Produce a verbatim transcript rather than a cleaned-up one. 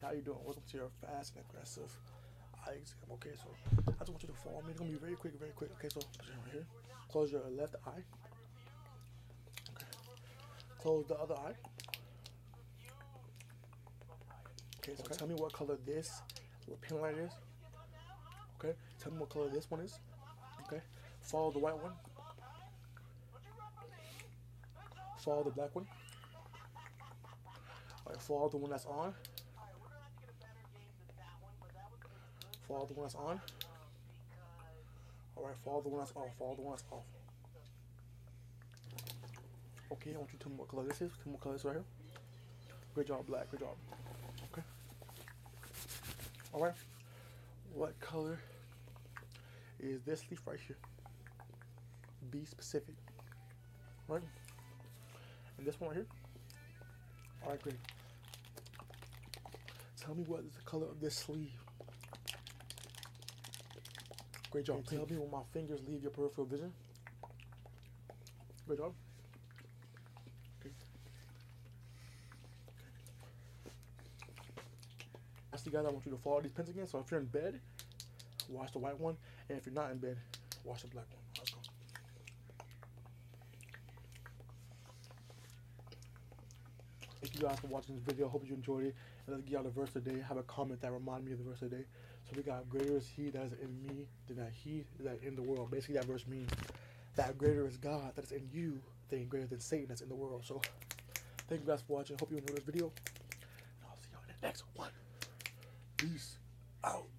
how you doing? Welcome to your fast and aggressive eye exam. Okay, so I just want you to follow me. It's gonna be very quick, very quick. Okay, so right here, close your left eye. Okay, close the other eye. Okay, so okay. Tell me what color this pin light is. Okay, tell me what color this one is. Okay, follow the white one. Follow the black one. Alright, follow the one that's on. Follow the one that's on. Alright, follow the one that's off. Follow the one that's off. Okay, I want you to tell me what color this is. Tell me what color this is right here. Great job, black. Great job. Okay. Alright. What color is this leaf right here? Be specific. Right? And this one right here? Alright, great. Tell me what is the color of this sleeve. Great job. Tell me when my fingers leave your peripheral vision. Great job. Okay. Lastly, guys, I want you to follow these pins again. So if you're in bed, watch the white one. And if you're not in bed, watch the black one. Let's go. Thank you guys for watching this video. Hope you enjoyed it. And let's get out the verse today. Have a comment that reminds me of the verse today. So we got, greater is he that is in me than that he that in the world. Basically, that verse means that greater is God that is in you than greater than Satan that's in the world. So thank you guys for watching. Hope you enjoyed this video. And I'll see y'all in the next one. Peace out.